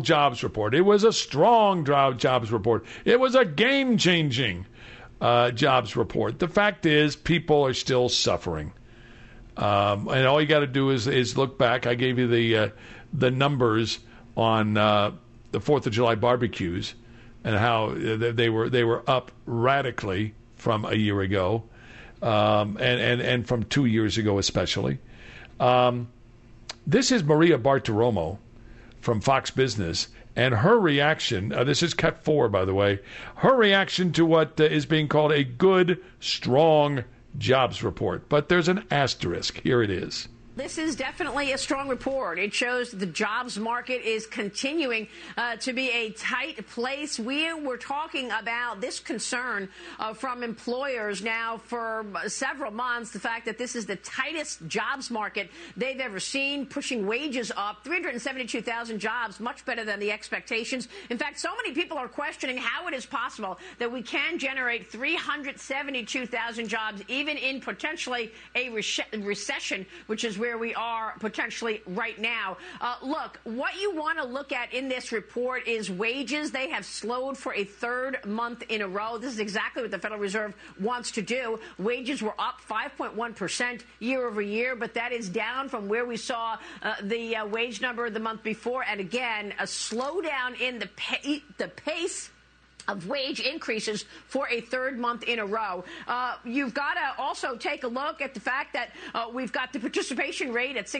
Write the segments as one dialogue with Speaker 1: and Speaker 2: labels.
Speaker 1: jobs report. It was a strong jobs report. It was a game-changing jobs report. The fact is, people are still suffering. And all you got to do is look back. I gave you the numbers on the 4th of July barbecues and how they were up radically from a year ago, and from 2 years ago especially. This is Maria Bartiromo from Fox Business, and her reaction, this is cut 4, by the way, her reaction to what is being called a good, strong jobs report. But there's an asterisk. Here it is.
Speaker 2: This is definitely a strong report. It shows the jobs market is continuing to be a tight place. We were talking about this concern from employers now for several months, the fact that this is the tightest jobs market they've ever seen, pushing wages up, 372,000 jobs, much better than the expectations. In fact, so many people are questioning how it is possible that we can generate 372,000 jobs, even in potentially a recession, which is where we are potentially right now. Look, what you want to look at in this report is wages. They have slowed for a third month in a row. This is exactly what the Federal Reserve wants to do. Wages were up 5.1% year over year, but that is down from where we saw the wage number the month before. And again, a slowdown in the pace of wage increases for a third month in a row. You've got to also take a look at the fact that we've got the participation rate at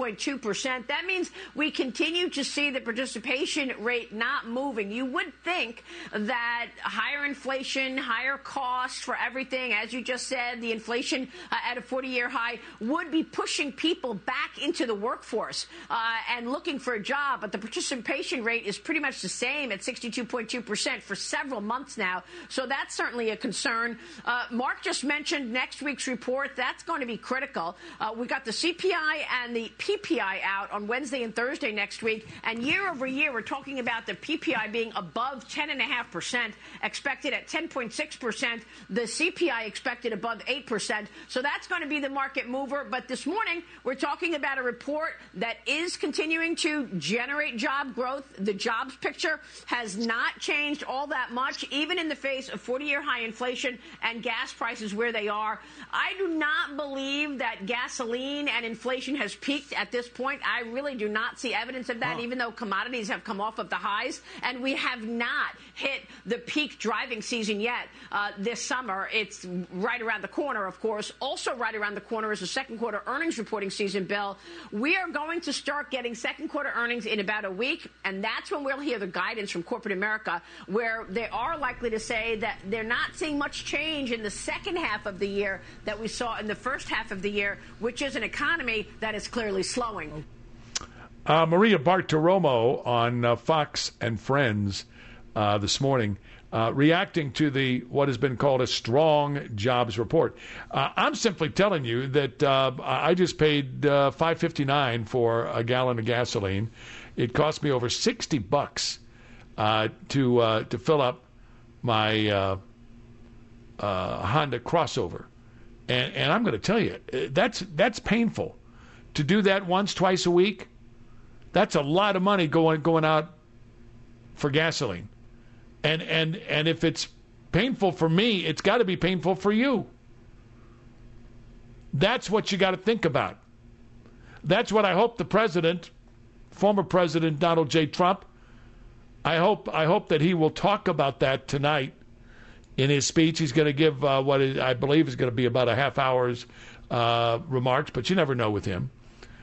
Speaker 2: 62.2%. That means we continue to see the participation rate not moving. You would think that higher inflation, higher costs for everything, as you just said, the inflation at a 40-year high would be pushing people back into the workforce and looking for a job. But the participation rate is pretty much the same at 62.2% for several months now. So that's certainly a concern. Mark just mentioned next week's report. That's going to be critical. We got the CPI and the PPI out on Wednesday and Thursday next week. And year over year, we're talking about the PPI being above 10.5%, expected at 10.6%. The CPI expected above 8%. So that's going to be the market mover. But this morning, we're talking about a report that is continuing to generate job growth. The jobs picture has not changed all that much, even in the face of 40-year high inflation and gas prices where they are. I do not believe that gasoline and inflation has peaked at this point. I really do not see evidence of that, even though commodities have come off of the highs, and we have not hit the peak driving season yet this summer. It's right around the corner, of course. Also right around the corner is the second quarter earnings reporting season, Bill. We are going to start getting second quarter earnings in about a week, and that's when we'll hear the guidance from corporate America, where they are likely to say that they're not seeing much change in the second half of the year that we saw in the first half of the year, which is an economy that is clearly slowing.
Speaker 1: Maria Bartiromo on Fox and Friends this morning, reacting to what has been called a strong jobs report. I'm simply telling you that I just paid $5.59 for a gallon of gasoline. It cost me over $60 to fill up my Honda crossover, and I'm going to tell you that's painful. To do that once, twice a week, that's a lot of money going out for gasoline, and if it's painful for me, it's got to be painful for you. That's what you got to think about. That's what I hope the president, former President Donald J. Trump, I hope that he will talk about that tonight in his speech. He's going to give what I believe is going to be about a half hour's remarks, but you never know with him.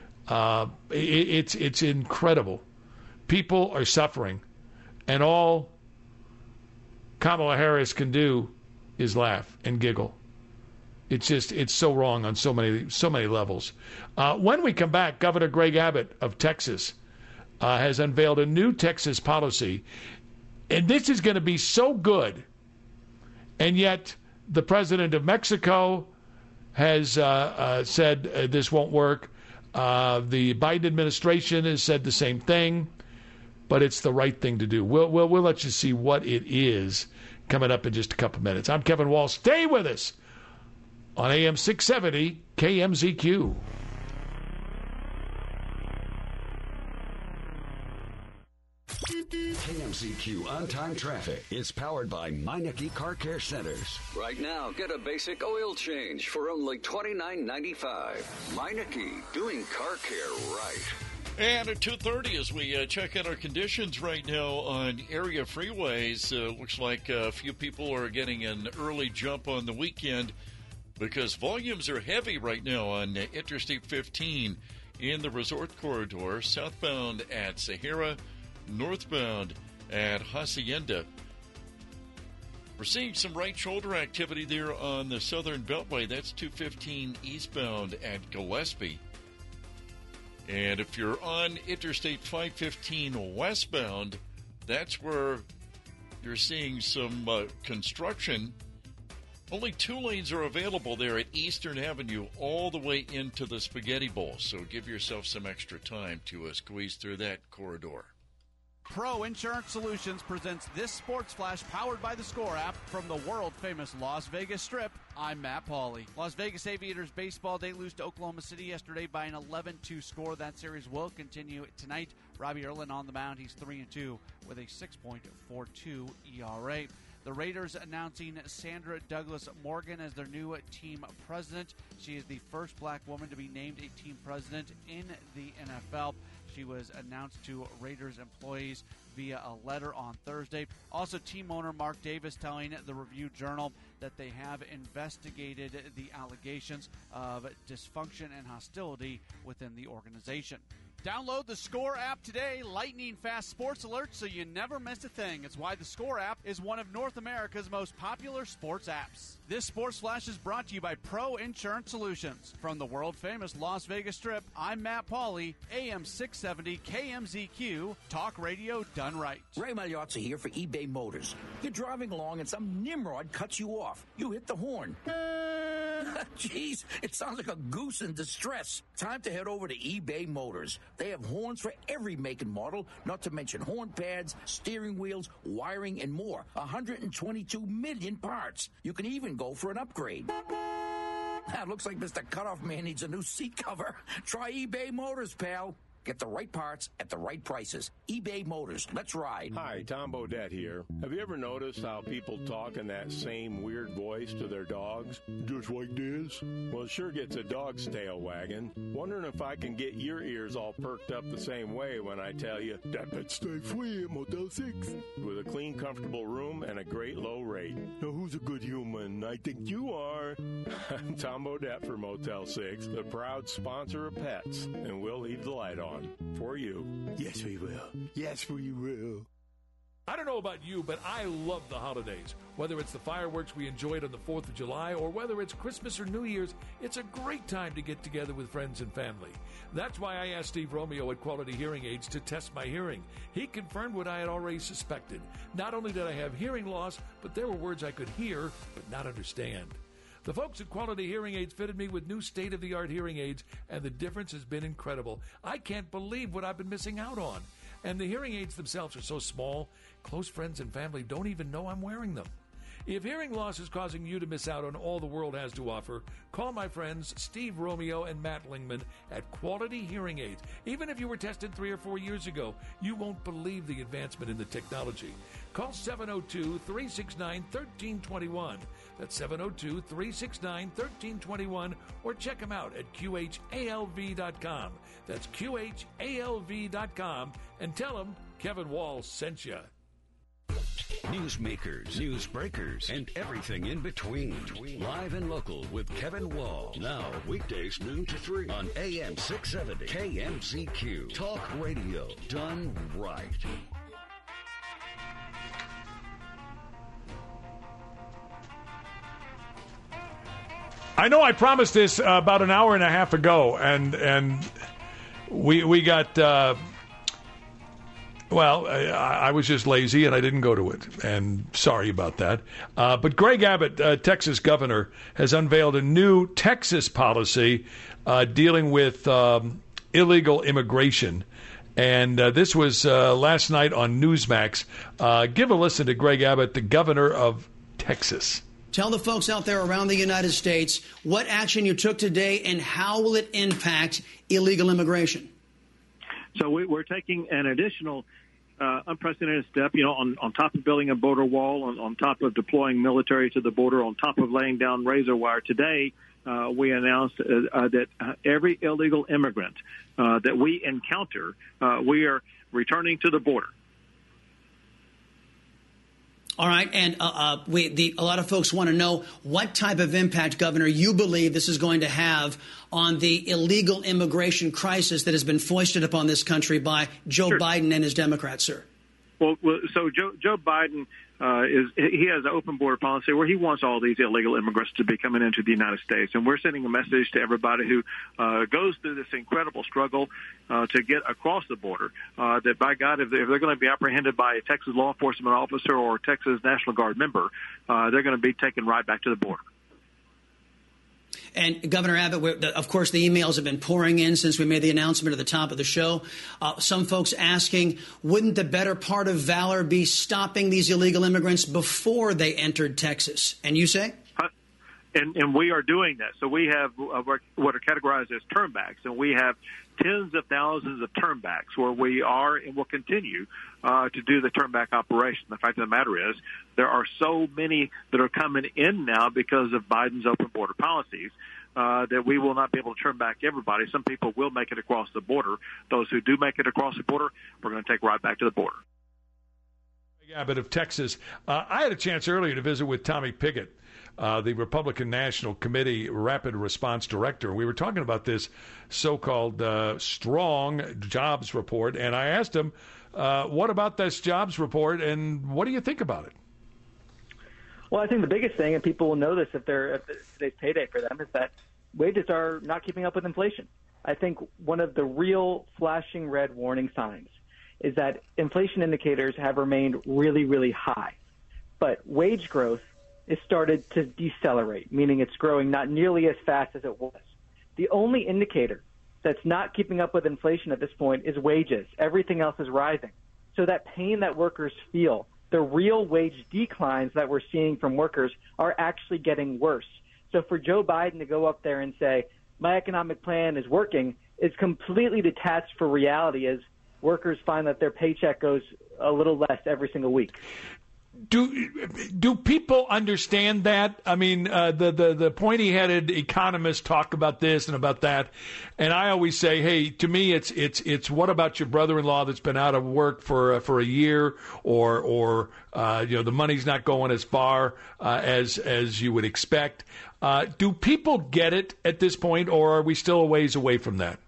Speaker 1: It's incredible. People are suffering, and all Kamala Harris can do is laugh and giggle. It's so wrong on so many levels. When we come back, Governor Greg Abbott of Texas has unveiled a new Texas policy, and this is going to be so good, and yet the president of Mexico has said this won't work. The Biden administration has said the same thing, but it's the right thing to do. We'll let you see what it is coming up in just a couple minutes. I'm Kevin Walsh. Stay with us on AM 670 KMZQ.
Speaker 3: KMZQ On-Time Traffic is powered by Meineke Car Care Centers.
Speaker 4: Right now, get a basic oil change for only $29.95. Meineke, doing car care right.
Speaker 5: And at 2:30, as we check out our conditions right now on area freeways, looks like a few people are getting an early jump on the weekend because volumes are heavy right now on Interstate 15 in the Resort Corridor, southbound at Sahara, northbound at Hacienda. We're seeing some right shoulder activity there on the Southern Beltway. That's 215 eastbound at Gillespie. And if you're on Interstate 515 westbound, that's where you're seeing some construction. Only 2 lanes are available there at Eastern Avenue all the way into the Spaghetti Bowl. So give yourself some extra time to squeeze through that corridor.
Speaker 6: Pro Insurance Solutions presents this Sports Flash powered by the Score app from the world-famous Las Vegas Strip. I'm Matt Pauley. Las Vegas Aviators baseball, they lose to Oklahoma City yesterday by an 11-2 score. That series will continue tonight. Robbie Erlin on the mound. He's 3-2 with a 6.42 ERA. The Raiders announcing Sandra Douglas Morgan as their new team president. She is the first black woman to be named a team president in the NFL. She was announced to Raiders employees via a letter on Thursday. Also, team owner Mark Davis telling the Review-Journal that they have investigated the allegations of dysfunction and hostility within the organization. Download the Score app today. Lightning-fast sports alerts so you never miss a thing. It's why the Score app is one of North America's most popular sports apps. This Sports Flash is brought to you by Pro Insurance Solutions. From the world-famous Las Vegas Strip, I'm Matt Pauley, AM 670 KMZQ, talk radio done right.
Speaker 7: Ray Magliozzi here for eBay Motors. You're driving along and some nimrod cuts you off. You hit the horn. Jeez, it sounds like a goose in distress. Time to head over to eBay Motors. They have horns for every make and model, not to mention horn pads, steering wheels, wiring, and more. 122 million parts. You can even go for an upgrade. Looks like Mr. Cutoff Man needs a new seat cover. Try eBay Motors, pal. Get the right parts at the right prices. eBay Motors. Let's ride.
Speaker 8: Hi, Tom Bodette here. Have you ever noticed how people talk in that same weird voice to their dogs? Just like this? Well, it sure gets a dog's tail wagging. Wondering if I can get your ears all perked up the same way when I tell you, that pet stay free at Motel 6. With a clean, comfortable room and a great low rate. Now, who's a good human? I think you are. I'm Tom Bodette for Motel 6, the proud sponsor of pets, and we'll leave the light on. For you. Yes, we will. Yes, we will.
Speaker 1: I don't know about you, but I love the holidays. Whether it's the fireworks we enjoyed on the 4th of July or whether it's Christmas or New Year's, it's a great time to get together with friends and family. That's why I asked Steve Romeo at Quality Hearing Aids to test my hearing. He confirmed what I had already suspected. Not only did I have hearing loss, but there were words I could hear but not understand. The folks at Quality Hearing Aids fitted me with new state-of-the-art hearing aids, and the difference has been incredible. I can't believe what I've been missing out on. And the hearing aids themselves are so small, close friends and family don't even know I'm wearing them. If hearing loss is causing you to miss out on all the world has to offer, call my friends Steve Romeo and Matt Lingman at Quality Hearing Aids. Even if you were tested 3 or 4 years ago, you won't believe the advancement in the technology. Call 702-369-1321. That's 702-369-1321, or check them out at QHALV.com. That's QHALV.com, and tell them Kevin Wall sent you.
Speaker 3: Newsmakers, news breakers, and everything in between. Live and local with Kevin Wall. Now, weekdays noon to 3 on AM 670 KMZQ. Talk radio done right.
Speaker 1: I know I promised this about an hour and a half ago, and we got... I was just lazy and I didn't go to it, and sorry about that. But Greg Abbott, Texas governor, has unveiled a new Texas policy dealing with illegal immigration. And this was last night on Newsmax. Give a listen to Greg Abbott, the governor of Texas.
Speaker 9: Tell the folks out there around the United States what action you took today and how will it impact illegal immigration?
Speaker 10: So we're taking an additional unprecedented step, on top of building a border wall, on top of deploying military to the border, on top of laying down razor wire. Today, we announced that every illegal immigrant that we encounter, we are returning to the border.
Speaker 9: All right, and a lot of folks want to know what type of impact, Governor, you believe this is going to have on the illegal immigration crisis that has been foisted upon this country by Joe Biden and his Democrats, sir.
Speaker 10: Well, so Joe Biden he has an open border policy where he wants all these illegal immigrants to be coming into the United States, and we're sending a message to everybody who goes through this incredible struggle to get across the border that, by God, if they're going to be apprehended by a Texas law enforcement officer or a Texas National Guard member, they're going to be taken right back to the border.
Speaker 9: And Governor Abbott, of course, the emails have been pouring in since we made the announcement at the top of the show. Some folks asking, wouldn't the better part of valor be stopping these illegal immigrants before they entered Texas? And you say?
Speaker 10: And we are doing that. So we have what are categorized as turnbacks, and we have tens of thousands of turnbacks where we are and will continue to do the turnback operation. The fact of the matter is there are so many that are coming in now because of Biden's open border policies that we will not be able to turn back everybody. Some people will make it across the border. Those who do make it across the border, we're going to take right back to the border.
Speaker 1: Abbott of Texas. I had a chance earlier to visit with Tommy Pickett, the Republican National Committee Rapid Response Director. We were talking about this so-called strong jobs report, and I asked him, what about this jobs report, and what do you think about it?
Speaker 11: Well, I think the biggest thing, and people will know this if today's payday for them, is that wages are not keeping up with inflation. I think one of the real flashing red warning signs is that inflation indicators have remained really, really high, but wage growth has started to decelerate, meaning it's growing not nearly as fast as it was. The only indicator that's not keeping up with inflation at this point is wages. Everything else is rising. So that pain that workers feel, the real wage declines that we're seeing from workers are actually getting worse. So for Joe Biden to go up there and say, my economic plan is working, is completely detached from reality as workers find that their paycheck goes a little less every single week.
Speaker 1: Do people understand that? I mean, the pointy-headed economists talk about this and about that, and I always say, hey, to me, it's what about your brother-in-law that's been out of work for a year, or the money's not going as far as you would expect. Do people get it at this point, or are we still a ways away from that?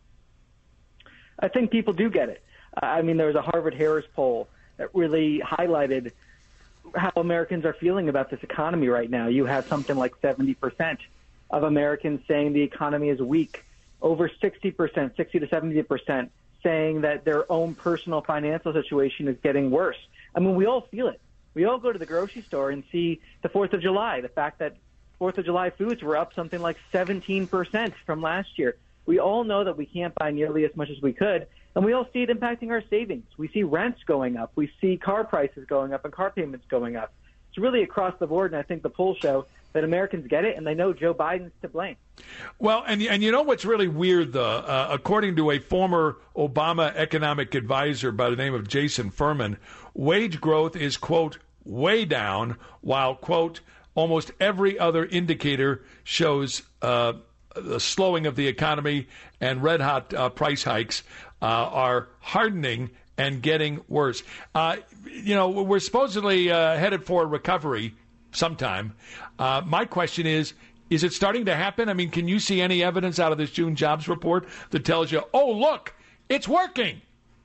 Speaker 11: I think people do get it. I mean, there was a Harvard-Harris poll that really highlighted how Americans are feeling about this economy right now. You have something like 70% of Americans saying the economy is weak, over 60%, 60 to 70% saying that their own personal financial situation is getting worse. I mean, we all feel it. We all go to the grocery store and see the 4th of July, the fact that 4th of July foods were up something like 17% from last year. We all know that we can't buy nearly as much as we could, and we all see it impacting our savings. We see rents going up. We see car prices going up and car payments going up. It's really across the board, and I think the polls show that Americans get it, and they know Joe Biden's to blame.
Speaker 1: Well, and you know what's really weird, though? According to a former Obama economic advisor by the name of Jason Furman, wage growth is, quote, way down, while, quote, almost every other indicator shows the slowing of the economy, and red-hot price hikes are hardening and getting worse. We're supposedly headed for a recovery sometime. My question is it starting to happen? I mean, can you see any evidence out of this June jobs report that tells you, oh, look, it's working?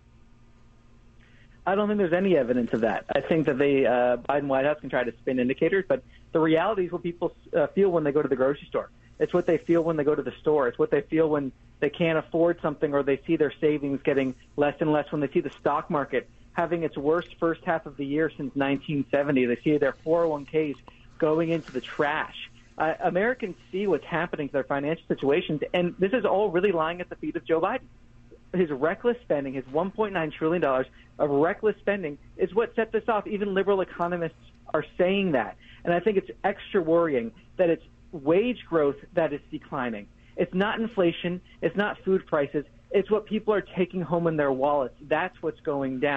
Speaker 11: I don't think there's any evidence of that. I think that the Biden White House can try to spin indicators, but the reality is what people feel when they go to the grocery store. It's what they feel when they go to the store. It's what they feel when they can't afford something, or they see their savings getting less and less, when they see the stock market having its worst first half of the year since 1970. They see their 401ks going into the trash. Americans see what's happening to their financial situations, and this is all really lying at the feet of Joe Biden. His reckless spending, his $1.9 trillion of reckless spending, is what set this off. Even liberal economists are saying that. And I think it's extra worrying that it's wage growth that is declining. It's not inflation. It's not food prices. It's what people are taking home in their wallets. That's what's going down.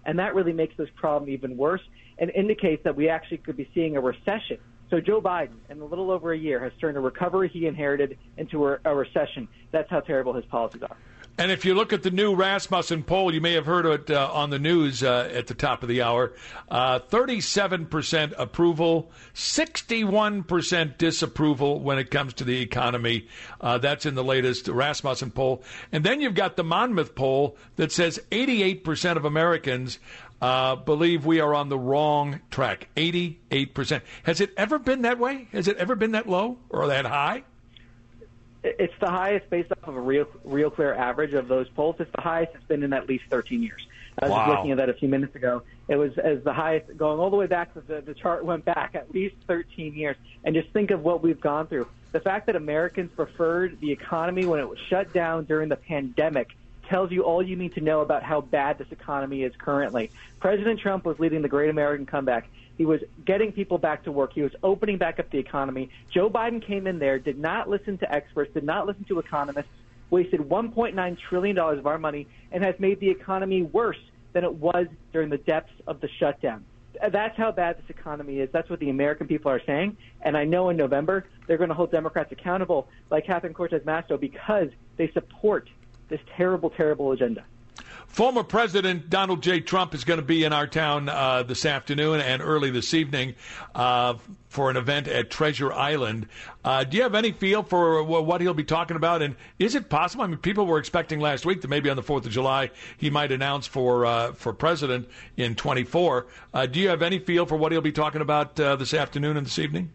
Speaker 11: And that really makes this problem even worse and indicates that we actually could be seeing a recession. So Joe Biden, in a little over a year, has turned a recovery he inherited into a recession. That's how terrible his policies are.
Speaker 1: And if you look at the new Rasmussen poll, you may have heard it on the news at the top of the hour, 37% approval, 61% disapproval when it comes to the economy. That's in the latest Rasmussen poll. And then you've got the Monmouth poll that says 88% of Americans believe we are on the wrong track. 88%. Has it ever been that way? Has it ever been that low or that high?
Speaker 11: It's the highest based off of a real clear average of those polls. It's the highest it's been in at least 13 years. I was just looking at that a few minutes ago. It was as the highest going all the way back to the chart went back at least 13 years. And just think of what we've gone through. The fact that Americans preferred the economy when it was shut down during the pandemic tells you all you need to know about how bad this economy is currently. President Trump was leading the Great American Comeback. He was getting people back to work. He was opening back up the economy. Joe Biden came in there, did not listen to experts, did not listen to economists, wasted $1.9 trillion of our money, and has made the economy worse than it was during the depths of the shutdown. That's how bad this economy is. That's what the American people are saying. And I know in November they're going to hold Democrats accountable like Catherine Cortez Masto because they support this terrible, terrible agenda.
Speaker 1: Former President Donald J. Trump is going to be in our town this afternoon and early this evening for an event at Treasure Island. Do you have any feel for what he'll be talking about? And is it possible? I mean, people were expecting last week that maybe on the 4th of July he might announce for president in 24. Do you have any feel for what he'll be talking about this afternoon and this evening?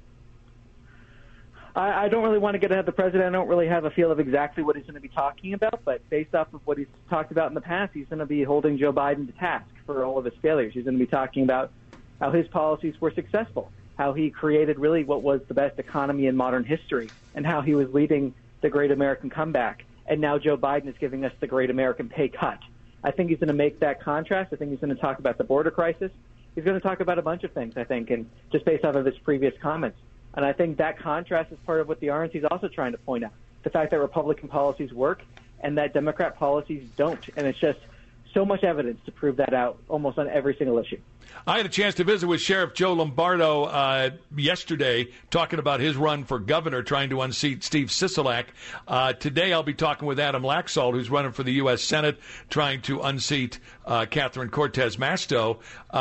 Speaker 11: I don't really want to get ahead of the president. I don't really have a feel of exactly what he's going to be talking about, but based off of what he's talked about in the past, he's going to be holding Joe Biden to task for all of his failures. He's going to be talking about how his policies were successful, how he created really what was the best economy in modern history, and how he was leading the Great American Comeback. And now Joe Biden is giving us the Great American Pay Cut. I think he's going to make that contrast. I think he's going to talk about the border crisis. He's going to talk about a bunch of things, I think, and just based off of his previous comments. And I think that contrast is part of what the RNC is also trying to point out, the fact that Republican policies work and that Democrat policies don't. And it's just so much evidence to prove that out almost on every single issue.
Speaker 1: I had a chance to visit with Sheriff Joe Lombardo yesterday, talking about his run for governor, trying to unseat Steve Sisolak. Today I'll be talking with Adam Laxalt, who's running for the U.S. Senate, trying to unseat Catherine Cortez Masto.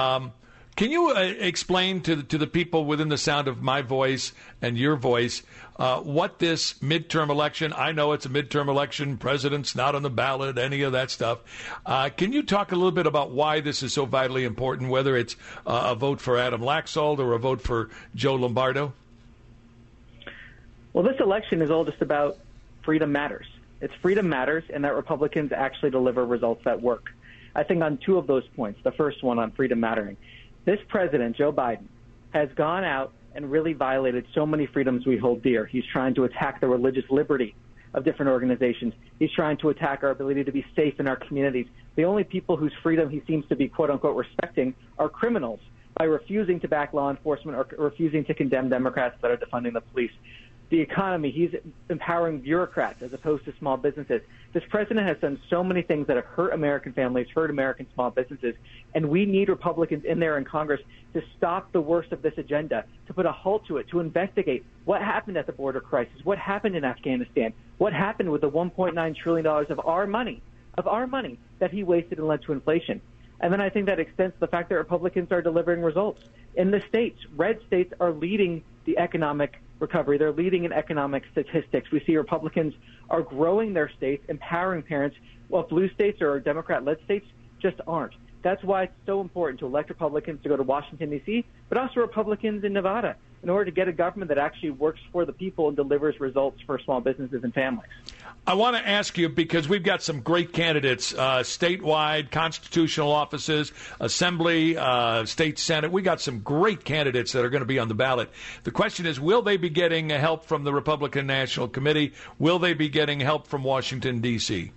Speaker 1: Can you explain to the people within the sound of my voice and your voice what this midterm election, I know it's a midterm election, president's not on the ballot, any of that stuff. Can you talk a little bit about why this is so vitally important, whether it's a vote for Adam Laxalt or a vote for Joe Lombardo?
Speaker 11: Well, this election is all just about freedom matters. It's freedom matters and that Republicans actually deliver results that work. I think on two of those points, the first one on freedom mattering, this president, Joe Biden, has gone out and really violated so many freedoms we hold dear. He's trying to attack the religious liberty of different organizations. He's trying to attack our ability to be safe in our communities. The only people whose freedom he seems to be, quote-unquote, respecting are criminals by refusing to back law enforcement or refusing to condemn Democrats that are defunding the police. The economy, he's empowering bureaucrats as opposed to small businesses. This president has done so many things that have hurt American families, hurt American small businesses, and we need Republicans in there in Congress to stop the worst of this agenda, to put a halt to it, to investigate what happened at the border crisis, what happened in Afghanistan, what happened with the $1.9 trillion of our money that he wasted and led to inflation. And then I think that extends to the fact that Republicans are delivering results. In the states, red states are leading the economic recovery. They're leading in economic statistics. We see Republicans are growing their states, empowering parents, while blue states or Democrat-led states just aren't. That's why it's so important to elect Republicans to go to Washington, D.C., but also Republicans in Nevada in order to get a government that actually works for the people and delivers results for small businesses and families.
Speaker 1: I want to ask you, because we've got some great candidates, statewide, constitutional offices, assembly, state senate. We got some great candidates that are going to be on the ballot. The question is, will they be getting help from the Republican National Committee? Will they be getting help from Washington, D.C.?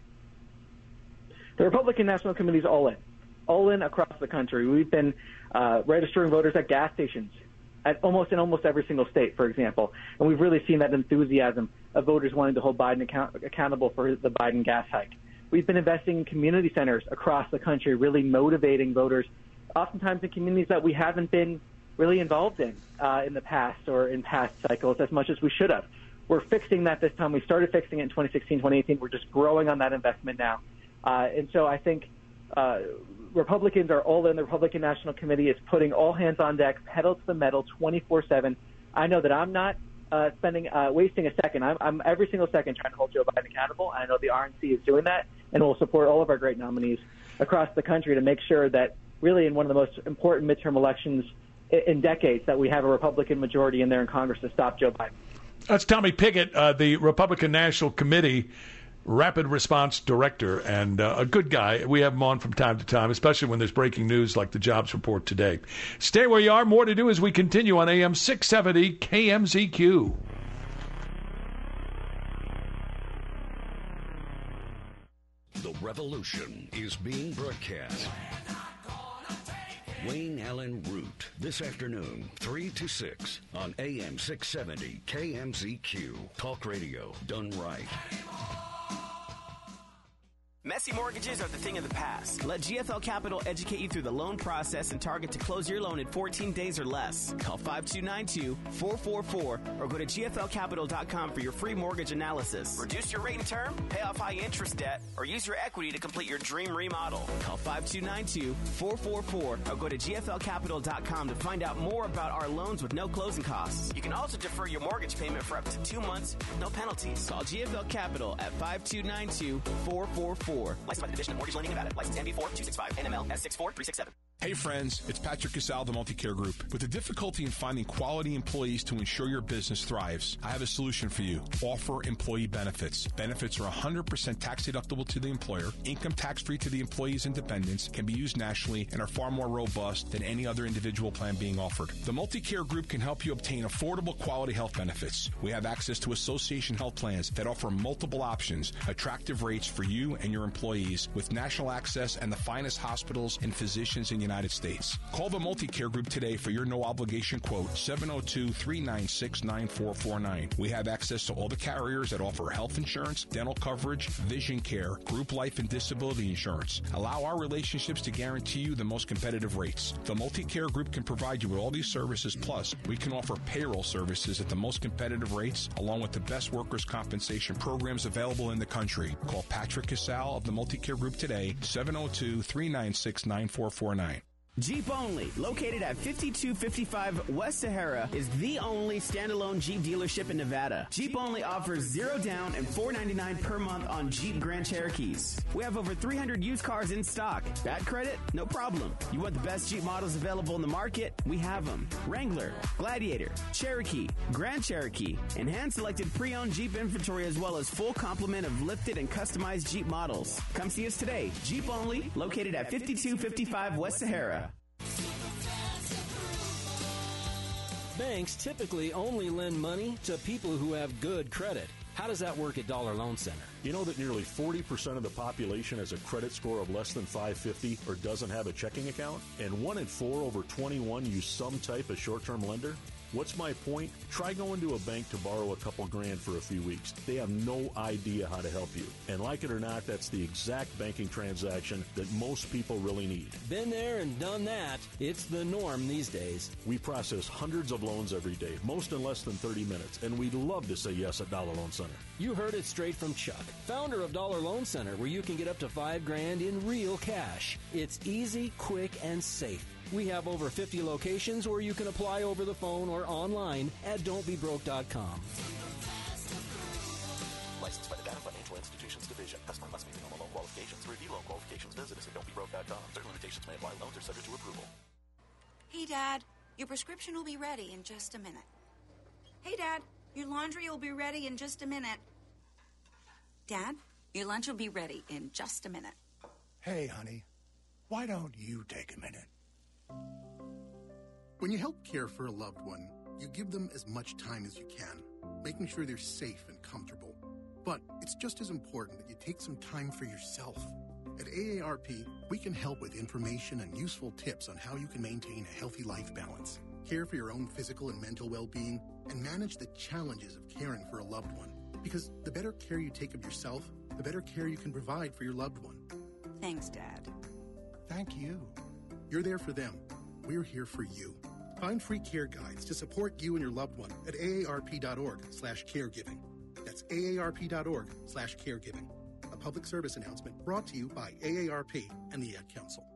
Speaker 11: The Republican National Committee is all in across the country. We've been registering voters at gas stations in almost every single state, for example. And we've really seen that enthusiasm of voters wanting to hold Biden accountable for the Biden gas hike. We've been investing in community centers across the country, really motivating voters, oftentimes in communities that we haven't been really involved in the past or in past cycles as much as we should have. We're fixing that this time. We started fixing it in 2016, 2018. We're just growing on that investment now. And so I think Republicans are all in. The Republican National Committee is putting all hands on deck, pedal to the metal, 24/7. I know that I'm not wasting a second. I'm every single second trying to hold Joe Biden accountable. I know the RNC is doing that, and we'll support all of our great nominees across the country to make sure that really in one of the most important midterm elections in decades that we have a Republican majority in there in Congress to stop Joe Biden.
Speaker 1: That's Tommy Pickett, the Republican National Committee Rapid Response Director, and a good guy. We have him on from time to time, especially when there's breaking news like the jobs report today. Stay where you are. More to do as we continue on AM 670 KMZQ.
Speaker 3: The revolution is being broadcast. Wayne Allen Root, this afternoon, 3 to 6 on AM 670 KMZQ. Talk radio done right.
Speaker 12: Messy mortgages are the thing of the past. Let GFL Capital educate you through the loan process and target to close your loan in 14 days or less. Call 5292-444 or go to gflcapital.com for your free mortgage analysis. Reduce your rate and term, pay off high interest debt, or use your equity to complete your dream remodel. Call 5292-444 or go to gflcapital.com to find out more about our loans with no closing costs. You can also defer your mortgage payment for up to 2 months with no penalties. Call GFL Capital at 5292-444. Licensed by the Division of Mortgage Lending Nevada. License MB4265 NML S64367.
Speaker 13: Hey friends, it's Patrick Casal, the Multicare Group. With the difficulty in finding quality employees to ensure your business thrives, I have a solution for you. Offer employee benefits. Benefits are 100% tax deductible to the employer, income tax free to the employee's and dependents, can be used nationally, and are far more robust than any other individual plan being offered. The Multicare Group can help you obtain affordable quality health benefits. We have access to association health plans that offer multiple options, attractive rates for you and your employees, with national access and the finest hospitals and physicians in the United States. Call the Multicare Group today for your no-obligation quote, 702-396-9449. We have access to all the carriers that offer health insurance, dental coverage, vision care, group life and disability insurance. Allow our relationships to guarantee you the most competitive rates. The Multicare Group can provide you with all these services, plus we can offer payroll services at the most competitive rates, along with the best workers' compensation programs available in the country. Call Patrick Casal of the Multicare Group today, 702-396-9449.
Speaker 12: Jeep Only, located at 5255 West Sahara, is the only standalone Jeep dealership in Nevada. Jeep Only offers 0 down and $499 per month on Jeep Grand Cherokees. We have over 300 used cars in stock. Bad credit? No problem. You want the best Jeep models available in the market? We have them. Wrangler, Gladiator, Cherokee, Grand Cherokee, and hand-selected pre-owned Jeep inventory, as well as full complement of lifted and customized Jeep models. Come see us today. Jeep Only, located at 5255 West Sahara.
Speaker 14: Banks typically only lend money to people who have good credit. How does that work at Dollar Loan Center?
Speaker 15: You know that nearly 40% of the population has a credit score of less than 550 or doesn't have a checking account? And 1 in 4 over 21 use some type of short-term lender? What's my point? Try going to a bank to borrow a couple grand for a few weeks. They have no idea how to help you. And like it or not, that's the exact banking transaction that most people really need.
Speaker 14: Been there and done that. It's the norm these days.
Speaker 15: We process hundreds of loans every day, most in less than 30 minutes, and we'd love to say yes at Dollar Loan Center.
Speaker 14: You heard it straight from Chuck, founder of Dollar Loan Center, where you can get up to $5 grand in real cash. It's easy, quick, and safe. We have over 50 locations, or you can apply over the phone or online at don'tbebroke.com.
Speaker 16: Licensed by the Data Financial Institutions Division. Customer must meet the normal loan qualifications. To review loan qualifications, visit us at don'tbebroke.com. Certain limitations may apply. Loans are subject to approval.
Speaker 17: Hey, Dad, your prescription will be ready in just a minute. Hey, Dad, your laundry will be ready in just a minute. Dad, your lunch will be ready in just a minute.
Speaker 18: Hey, honey, why don't you take a minute? When you help care for a loved one, you give them as much time as you can, making sure they're safe and comfortable. But it's just as important that you take some time for yourself. At AARP, we can help with information and useful tips on how you can maintain a healthy life balance, care for your own physical and mental well-being, and manage the challenges of caring for a loved one. Because the better care you take of yourself, the better care you can provide for your loved one.
Speaker 17: Thanks, Dad.
Speaker 18: Thank you. You're there for them. We're here for you. Find free care guides to support you and your loved one at aarp.org/caregiving. That's aarp.org/caregiving. A public service announcement brought to you by AARP and the Ad Council.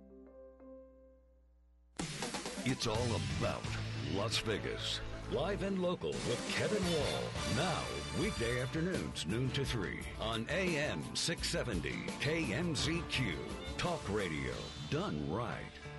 Speaker 3: It's all about Las Vegas. Live and local with Kevin Wall. Now, weekday afternoons, noon to 3 on AM 670 KMZQ. Talk radio done right.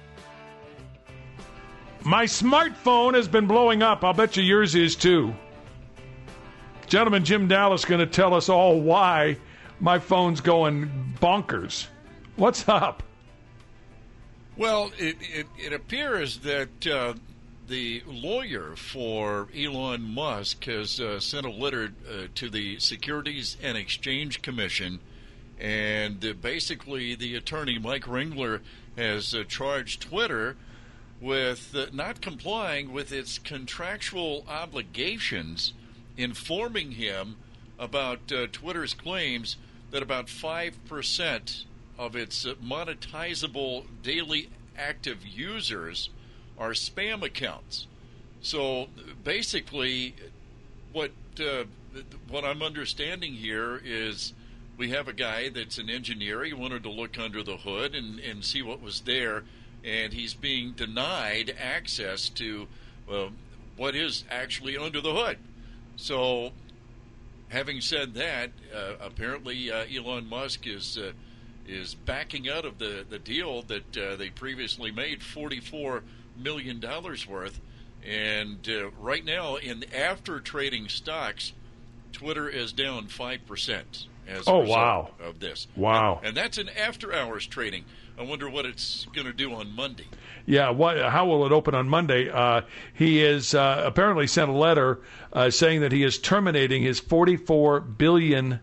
Speaker 1: My smartphone has been blowing up. I'll bet you yours is too. Gentleman Jim Dallas going to tell us all why my phone's going bonkers. What's up?
Speaker 5: Well, it appears that the lawyer for Elon Musk has sent a letter to the Securities and Exchange Commission, and basically the attorney, Mike Ringler, has charged Twitter with not complying with its contractual obligations, informing him about Twitter's claims that about 5% of its monetizable daily active users are spam accounts. So basically, what I'm understanding here is we have a guy that's an engineer. He wanted to look under the hood and see what was there, and he's being denied access to what is actually under the hood. So having said that, apparently Elon Musk is backing out of the deal that they previously made, $44 million worth. And right now, in after trading stocks, Twitter is down 5% as a result of this.
Speaker 1: Wow.
Speaker 5: And that's an after-hours trading. I wonder what it's going to do on Monday.
Speaker 1: Yeah, how will it open on Monday? He has apparently sent a letter saying that he is terminating his $44 billion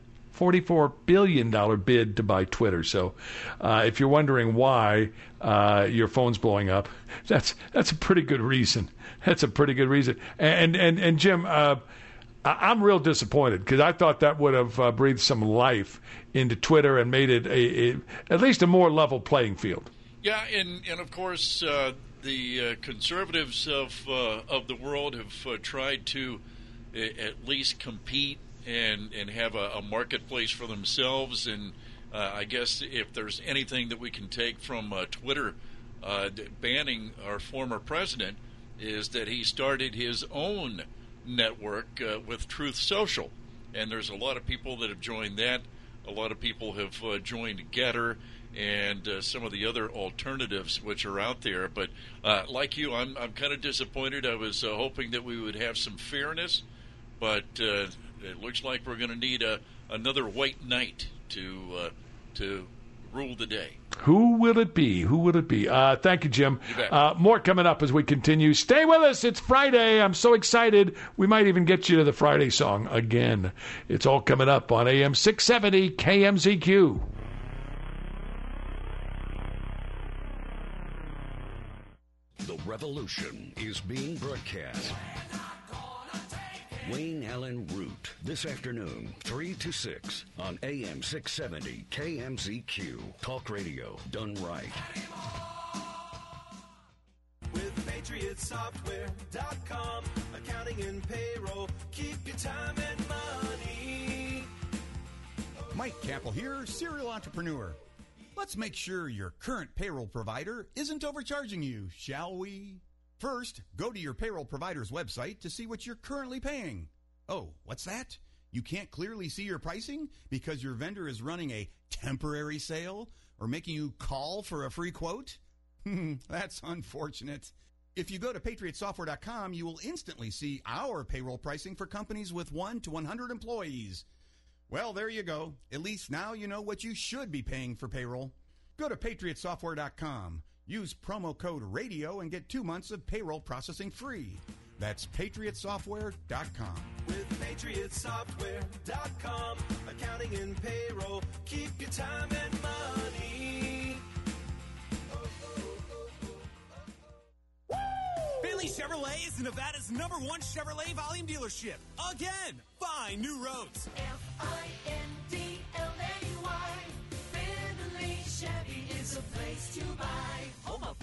Speaker 1: bid to buy Twitter. So if you're wondering why your phone's blowing up, that's a pretty good reason. That's a pretty good reason. And Jim, I'm real disappointed because I thought that would have breathed some life into Twitter and made it at least a more level playing field.
Speaker 5: Yeah, and of course the conservatives of the world have tried to at least compete and have a marketplace for themselves. And I guess if there's anything that we can take from Twitter banning our former president is that he started his own network with Truth Social. And there's a lot of people that have joined that. A lot of people have joined Getter and some of the other alternatives which are out there. But like you, I'm kind of disappointed. I was hoping that we would have some fairness, but it looks like we're going to need another white knight to rule the day.
Speaker 1: Who will it be? Who will it be? Thank you, Jim. More coming up as we continue. Stay with us. It's Friday. I'm so excited. We might even get you to the Friday song again. It's all coming up on AM 670 KMZQ.
Speaker 3: The revolution is being broadcast. Wayne Allen Root, this afternoon, 3 to 6 on AM 670 KMZQ. Talk radio done right.
Speaker 19: With PatriotSoftware.com, accounting and payroll, keep your time and money.
Speaker 20: Mike Capel here, serial entrepreneur. Let's make sure your current payroll provider isn't overcharging you, shall we? First, go to your payroll provider's website to see what you're currently paying. Oh, what's that? You can't clearly see your pricing because your vendor is running a temporary sale or making you call for a free quote? That's unfortunate. If you go to PatriotSoftware.com, you will instantly see our payroll pricing for companies with 1 to 100 employees. Well, there you go. At least now you know what you should be paying for payroll. Go to PatriotSoftware.com. Use promo code RADIO and get 2 months of payroll processing free. That's PatriotSoftware.com.
Speaker 19: With PatriotSoftware.com, accounting and payroll, keep your time and money.
Speaker 21: Findlay Chevrolet is Nevada's #1 Chevrolet volume dealership. Again, find new roads.
Speaker 19: Findlay Chevy is a place to buy. Home of